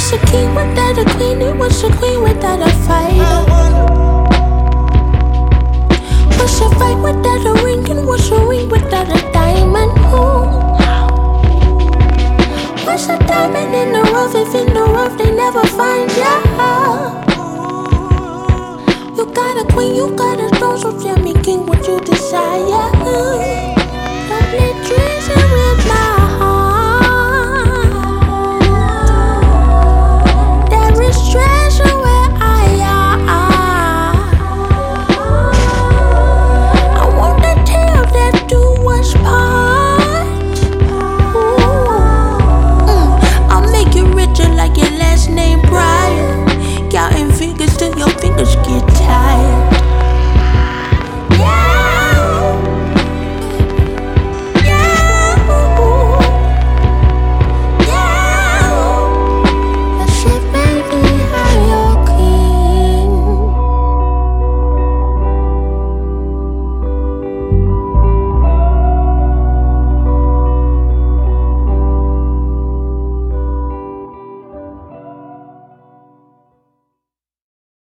What's a king without a queen? And what's a queen without a fighter? What's a fight without a ring? And what's a ring without a diamond? Ooh. What's a diamond in the rough if in the rough they never find ya? You got a queen, you got a throne, so tell me, king, what you desire. Don't play tricks and real life.